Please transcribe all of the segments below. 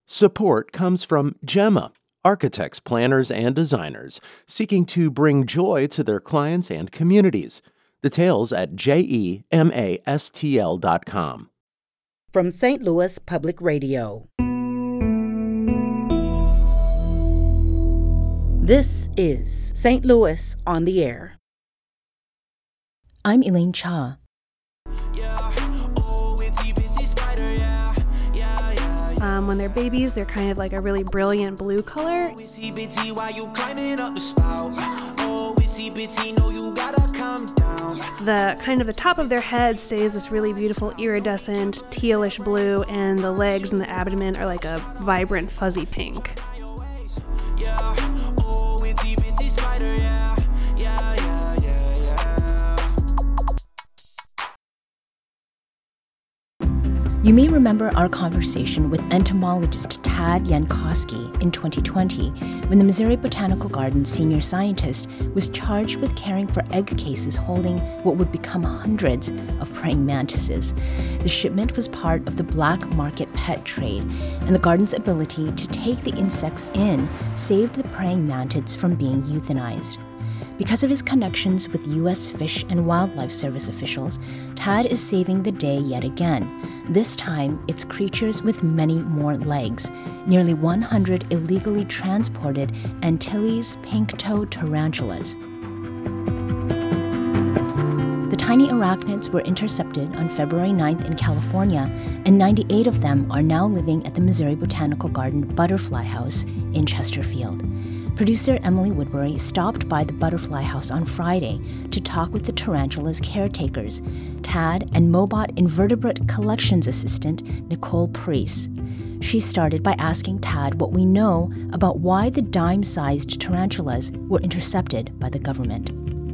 Support comes from Gemma, architects, planners, and designers seeking to bring joy to their clients and communities. Details at gemastl.com. From St. Louis Public Radio. This is St. Louis on the Air. I'm Elaine Cha. When they're babies, they're kind of like a really brilliant blue color. The top of their head stays this really beautiful iridescent tealish blue, and the legs and the abdomen are like a vibrant fuzzy pink. You may remember our conversation with entomologist Tad Jankowski in 2020 when the Missouri Botanical Gardens senior scientist was charged with caring for egg cases holding what would become hundreds of praying mantises. The shipment was part of the black market pet trade, and the garden's ability to take the insects in saved the praying mantids from being euthanized. Because of his connections with U.S. Fish and Wildlife Service officials, Tad is saving the day yet again. This time, it's creatures with many more legs, nearly 100 illegally transported Antilles pink-toe tarantulas. The tiny arachnids were intercepted on February 9th in California, and 98 of them are now living at the Missouri Botanical Garden Butterfly House in Chesterfield. Producer Emily Woodbury stopped by the Butterfly House on Friday to talk with the tarantula's caretakers, Tad and Mobot Invertebrate Collections Assistant Nicole Preece. She started by asking Tad what we know about why the dime-sized tarantulas were intercepted by the government.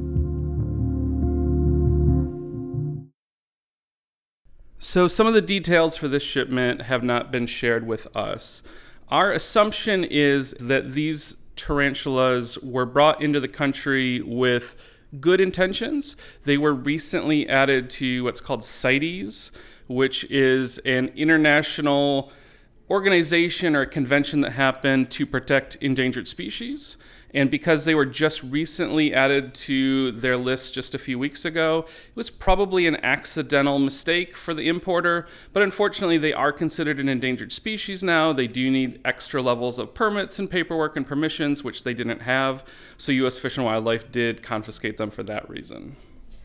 So some of the details for this shipment have not been shared with us. Our assumption is that these tarantulas were brought into the country with good intentions. They were recently added to what's called CITES, which is an international organization or a convention that happened to protect endangered species. And because they were just recently added to their list just a few weeks ago, it was probably an accidental mistake for the importer. But unfortunately, they are considered an endangered species now. They do need extra levels of permits and paperwork and permissions, which they didn't have. So U.S. Fish and Wildlife did confiscate them for that reason.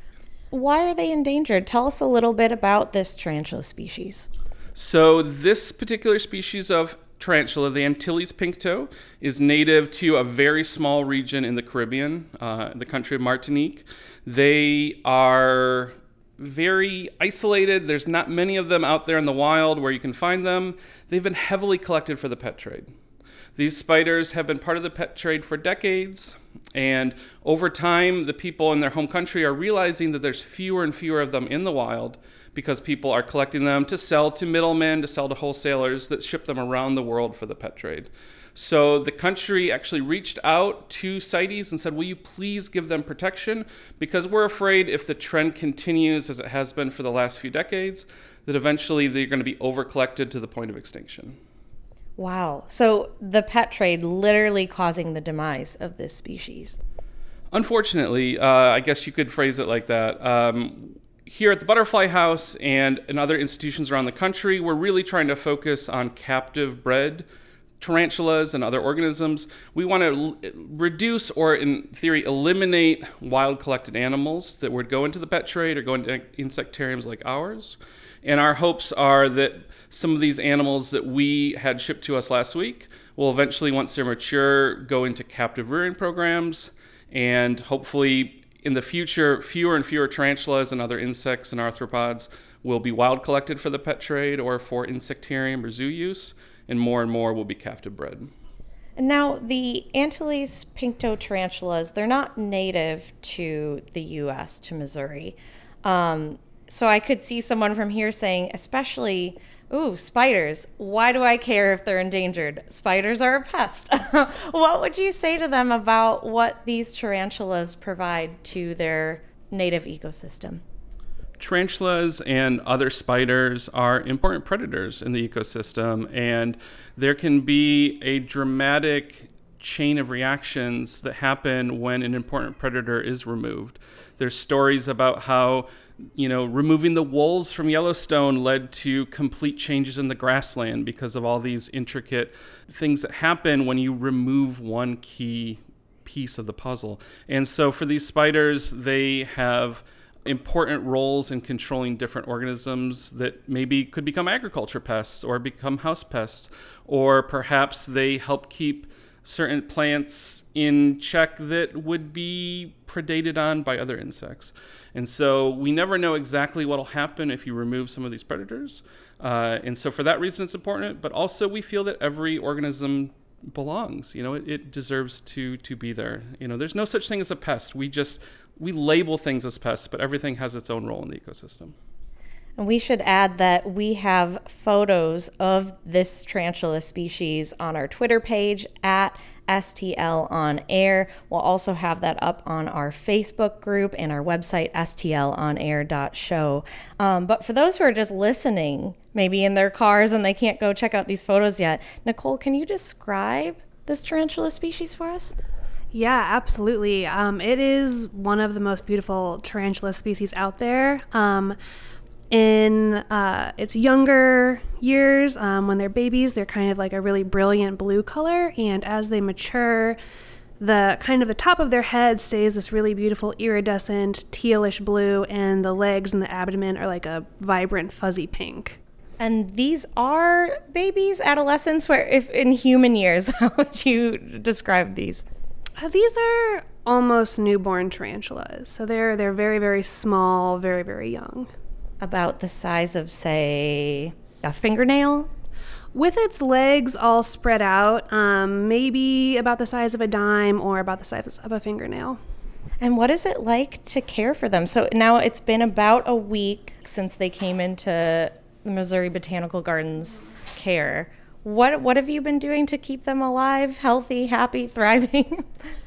Why are they endangered? Tell us a little bit about this tarantula species. So this particular species of tarantula, the Antilles pink-toe, is native to a very small region in the Caribbean, the country of Martinique. They are very isolated. There's not many of them out there in the wild where you can find them. They've been heavily collected for the pet trade. These spiders have been part of the pet trade for decades, and over time, the people in their home country are realizing that there's fewer and fewer of them in the wild because people are collecting them to sell to middlemen, to sell to wholesalers that ship them around the world for the pet trade. So the country actually reached out to CITES and said, will you please give them protection? Because we're afraid if the trend continues as it has been for the last few decades, that eventually they're going to be over-collected to the point of extinction. Wow. So the pet trade literally causing the demise of this species. Unfortunately, I guess you could phrase it like that. Here at the Butterfly House and in other institutions around the country, we're really trying to focus on captive bred tarantulas and other organisms. We want to reduce or, in theory, eliminate wild collected animals that would go into the pet trade or go into insectariums like ours. And our hopes are that some of these animals that we had shipped to us last week will eventually, once they're mature, go into captive rearing programs, and hopefully in the future, fewer and fewer tarantulas and other insects and arthropods will be wild collected for the pet trade or for insectarium or zoo use, and more will be captive bred. And now the Antilles pink-toe tarantulas, they're not native to the U.S., to Missouri. So I could see someone from here saying, especially, ooh, spiders, why do I care if they're endangered? Spiders are a pest. What would you say to them about what these tarantulas provide to their native ecosystem? Tarantulas and other spiders are important predators in the ecosystem, and there can be a dramatic chain of reactions that happen when an important predator is removed. There's stories about how, removing the wolves from Yellowstone led to complete changes in the grassland because of all these intricate things that happen when you remove one key piece of the puzzle. And so for these spiders, they have important roles in controlling different organisms that maybe could become agriculture pests or become house pests, or perhaps they help keep certain plants in check that would be predated on by other insects. And so we never know exactly what will happen if you remove some of these predators. And so for that reason, it's important. But also we feel that every organism belongs. It deserves to be there. There's no such thing as a pest. We label things as pests, but everything has its own role in the ecosystem. And we should add that we have photos of this tarantula species on our Twitter page at STL On Air. We'll also have that up on our Facebook group and our website, stlonair.show. But for those who are just listening, maybe in their cars and they can't go check out these photos yet, Nicole, can you describe this tarantula species for us? Yeah, absolutely. It is one of the most beautiful tarantula species out there. In its younger years, when they're babies, they're kind of like a really brilliant blue color, and as they mature, the top of their head stays this really beautiful iridescent tealish blue, and the legs and the abdomen are like a vibrant fuzzy pink. And these are babies, adolescents, where if in human years, how would you describe these? These are almost newborn tarantulas. So they're very, very small, very, very young. About the size of, say, a fingernail? With its legs all spread out, maybe about the size of a dime or about the size of a fingernail. And what is it like to care for them? So now it's been about a week since they came into the Missouri Botanical Gardens care. What have you been doing to keep them alive, healthy, happy, thriving?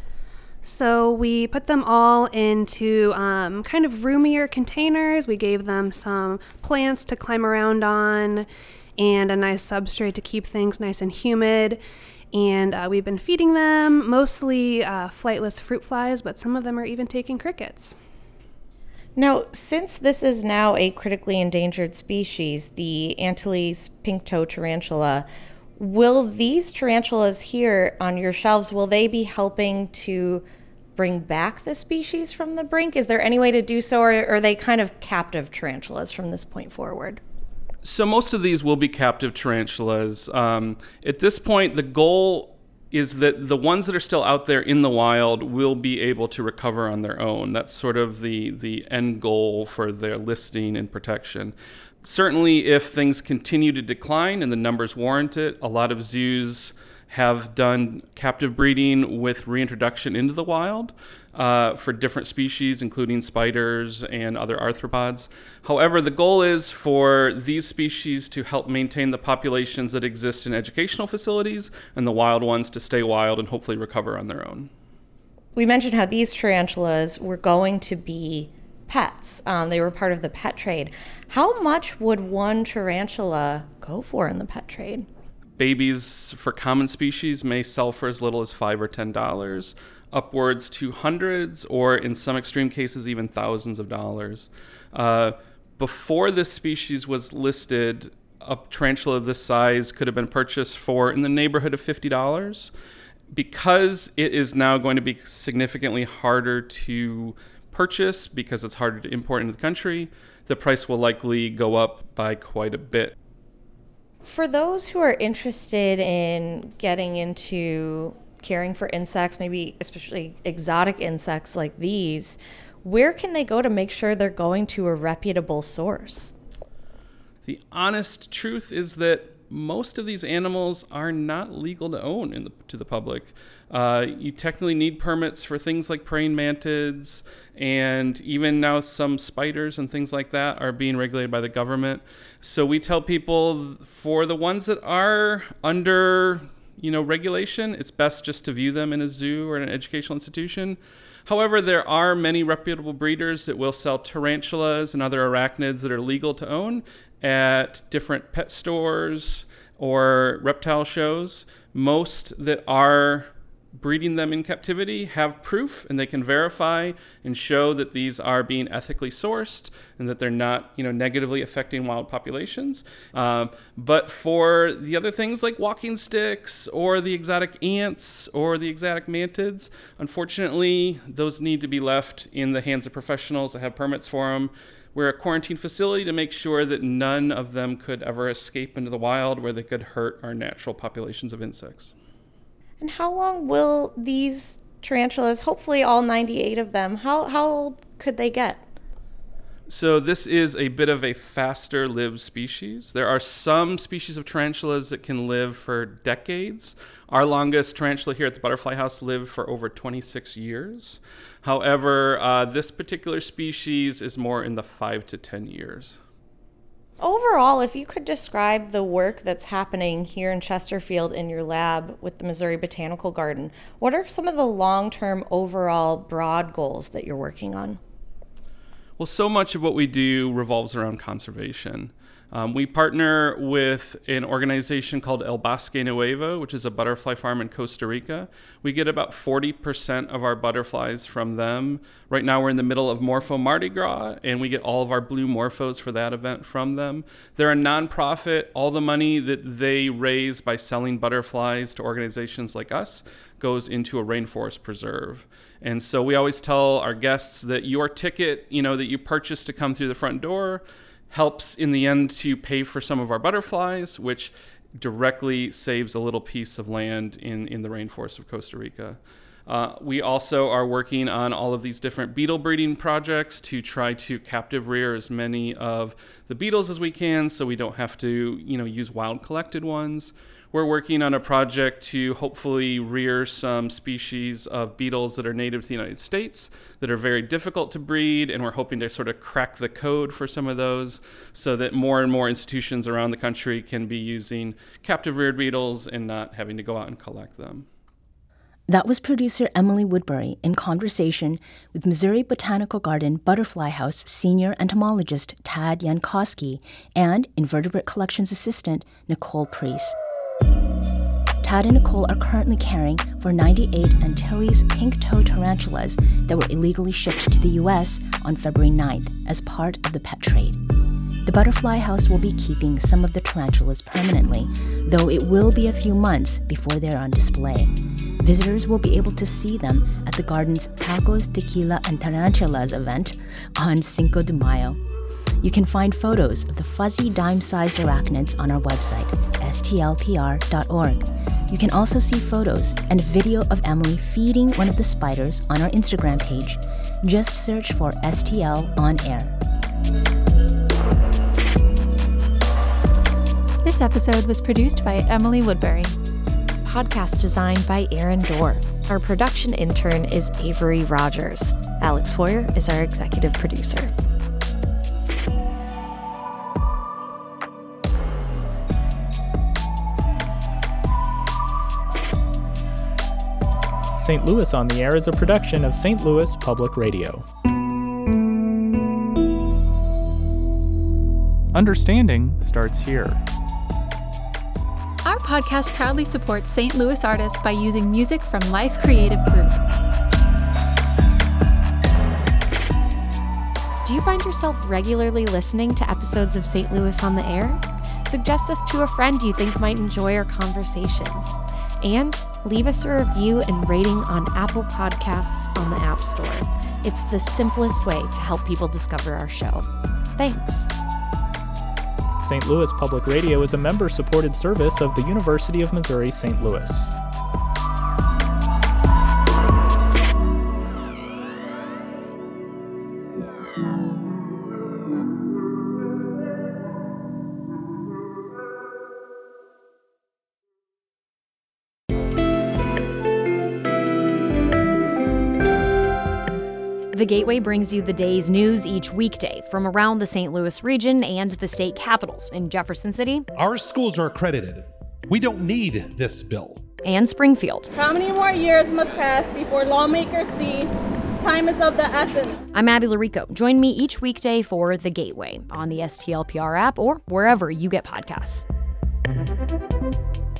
So we put them all into kind of roomier containers. We gave them some plants to climb around on and a nice substrate to keep things nice and humid. And we've been feeding them mostly flightless fruit flies, but some of them are even taking crickets. Now, since this is now a critically endangered species, the Antilles pink-toe tarantula, will these tarantulas here on your shelves, will they be helping to bring back the species from the brink? Is there any way to do so, or are they kind of captive tarantulas from this point forward? So most of these will be captive tarantulas. At this point, the goal is that the ones that are still out there in the wild will be able to recover on their own. That's sort of the end goal for their listing and protection. Certainly, if things continue to decline and the numbers warrant it, a lot of zoos have done captive breeding with reintroduction into the wild for different species, including spiders and other arthropods. However, the goal is for these species to help maintain the populations that exist in educational facilities and the wild ones to stay wild and hopefully recover on their own. We mentioned how these tarantulas were going to be pets. They were part of the pet trade. How much would one tarantula go for in the pet trade? Babies for common species may sell for as little as $5 or $10, upwards to hundreds, or in some extreme cases, even thousands of dollars. Before this species was listed, a tarantula of this size could have been purchased for in the neighborhood of $50. Because it is now going to be significantly harder to purchase because it's harder to import into the country, the price will likely go up by quite a bit. For those who are interested in getting into caring for insects, maybe especially exotic insects like these, where can they go to make sure they're going to a reputable source? The honest truth is that most of these animals are not legal to own to the public. You technically need permits for things like praying mantids, and even now some spiders and things like that are being regulated by the government. So we tell people for the ones that are under regulation. It's best just to view them in a zoo or in an educational institution. However, there are many reputable breeders that will sell tarantulas and other arachnids that are legal to own at different pet stores or reptile shows. Most that are breeding them in captivity have proof, and they can verify and show that these are being ethically sourced and that they're not, negatively affecting wild populations. But for the other things like walking sticks or the exotic ants or the exotic mantids, unfortunately, those need to be left in the hands of professionals that have permits for them. We're a quarantine facility to make sure that none of them could ever escape into the wild where they could hurt our natural populations of insects. And how long will these tarantulas, hopefully all 98 of them, how old could they get? So this is a bit of a faster lived species. There are some species of tarantulas that can live for decades. Our longest tarantula here at the Butterfly House lived for over 26 years. However, this particular species is more in the 5 to 10 years. Overall, if you could describe the work that's happening here in Chesterfield in your lab with the Missouri Botanical Garden, what are some of the long-term overall broad goals that you're working on? Well, so much of what we do revolves around conservation. We partner with an organization called El Bosque Nuevo, which is a butterfly farm in Costa Rica. We get about 40% of our butterflies from them. Right now we're in the middle of Morpho Mardi Gras, and we get all of our blue morphos for that event from them. They're a nonprofit. All the money that they raise by selling butterflies to organizations like us goes into a rainforest preserve. And so we always tell our guests that your ticket, that you purchase to come through the front door helps in the end to pay for some of our butterflies, which directly saves a little piece of land in the rainforest of Costa Rica. We also are working on all of these different beetle breeding projects to try to captive rear as many of the beetles as we can so we don't have to, use wild collected ones. We're working on a project to hopefully rear some species of beetles that are native to the United States that are very difficult to breed, and we're hoping to sort of crack the code for some of those so that more and more institutions around the country can be using captive reared beetles and not having to go out and collect them. That was producer Emily Woodbury in conversation with Missouri Botanical Garden Butterfly House senior entomologist Tad Jankowski and Invertebrate Collections assistant Nicole Priest. Tad and Nicole are currently caring for 98 Antilles pink-toe tarantulas that were illegally shipped to the U.S. on February 9th as part of the pet trade. The Butterfly House will be keeping some of the tarantulas permanently, though it will be a few months before they're on display. Visitors will be able to see them at the garden's Tacos, Tequila, and Tarantulas event on Cinco de Mayo. You can find photos of the fuzzy dime-sized arachnids on our website, stlpr.org. You can also see photos and video of Emily feeding one of the spiders on our Instagram page. Just search for STL On Air. This episode was produced by Emily Woodbury. Podcast designed by Aaron Dorr. Our production intern is Avery Rogers. Alex Hoyer is our executive producer. St. Louis on the Air is a production of St. Louis Public Radio. Understanding starts here. Our podcast proudly supports St. Louis artists by using music from Life Creative Group. Do you find yourself regularly listening to episodes of St. Louis on the Air? Suggest us to a friend you think might enjoy our conversations. And leave us a review and rating on Apple Podcasts on the App Store. It's the simplest way to help people discover our show. Thanks. St. Louis Public Radio is a member-supported service of the University of Missouri St. Louis. The Gateway brings you the day's news each weekday from around the St. Louis region and the state capitals in Jefferson City. Our schools are accredited. We don't need this bill. and Springfield. How many more years must pass before lawmakers see time is of the essence? I'm Abby Larico. Join me each weekday for The Gateway on the STLPR app or wherever you get podcasts.